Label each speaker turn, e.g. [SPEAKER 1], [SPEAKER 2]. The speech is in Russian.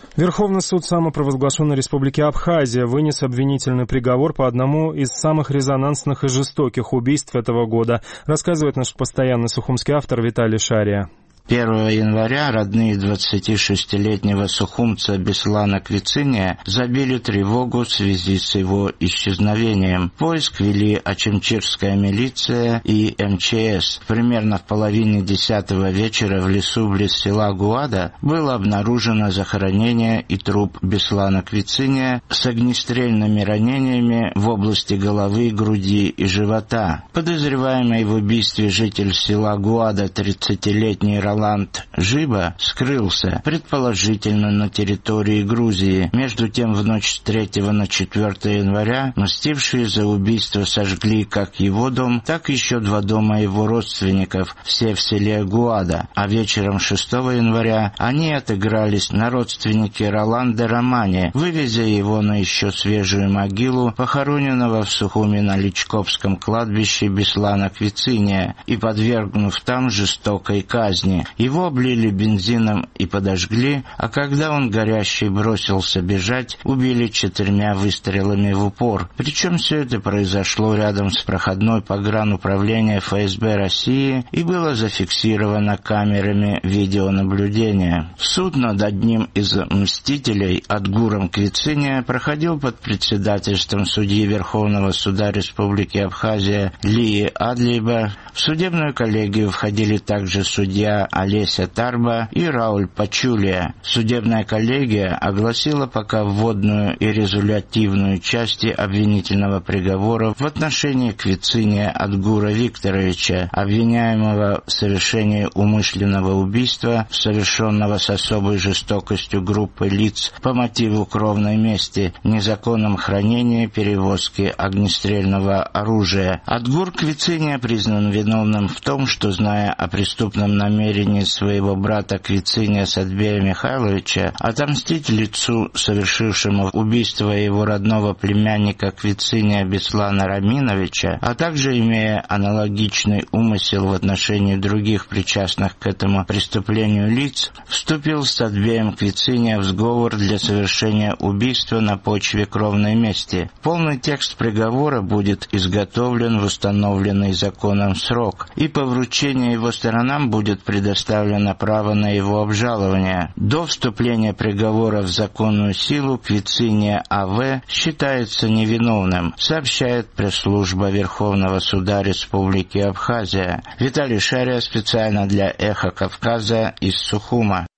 [SPEAKER 1] Верховный суд самопровозглашенной Республики Абхазия вынес обвинительный приговор по одному из самых резонансных и жестоких убийств этого года, рассказывает наш постоянный сухумский автор Виталий Шария.
[SPEAKER 2] 1 января родные 26-летнего сухумца Беслана Квициния забили тревогу в связи с его исчезновением. Поиск вели Очимчирская милиция и МЧС. Примерно в половине 10 вечера в лесу близ села Гуада было обнаружено захоронение и труп Беслана Квициния с огнестрельными ранениями в области головы, груди и живота. Подозреваемый в убийстве житель села Гуада 30-летний Роланд Жиба скрылся, предположительно на территории Грузии. Между тем, в ночь с 3 на 4 января мстившие за убийство сожгли как его дом, так еще 2 дома его родственников, все в селе Гуада. А вечером 6 января они отыгрались на родственнике Роланда Романе, вывезя его на еще свежую могилу, похороненного в Сухуми на Личковском кладбище Беслана Квициния, и подвергнув там жестокой казни. Его облили бензином и подожгли, а когда он горящий бросился бежать, убили 4 выстрелами в упор. Причем все это произошло рядом с проходной погрануправления ФСБ России и было зафиксировано камерами видеонаблюдения. Суд над одним из мстителей, Адгуром Квициния, проходил под председательством судьи Верховного суда Республики Абхазия Лии Адлиба. В судебную коллегию входили также судья Олеся Тарба и Рауль Пачулия. Судебная коллегия огласила пока вводную и резолютивную части обвинительного приговора в отношении Квициния Адгура Викторовича, обвиняемого в совершении умышленного убийства, совершенного с особой жестокостью группы лиц по мотиву кровной мести, незаконном хранении, перевозке огнестрельного оружия. Адгур Квициния признан виновным в том, что, зная о преступном намерении своего брата Квициния Садбея Михайловича отомстить лицу, совершившему убийство его родного племянника Квициния Беслана Раминовича, а также имея аналогичный умысел в отношении других причастных к этому преступлению лиц, вступил с Садбеем Квициния в сговор для совершения убийства на почве кровной мести. Полный текст приговора будет изготовлен в установленный законом срок, и по вручении его сторонам будет предоставлено право на его обжалование. До вступления приговора в законную силу Квициния А.В. считается невиновным, сообщает пресс-служба Верховного суда Республики Абхазия. Виталий Шария специально для «Эхо Кавказа» из Сухума.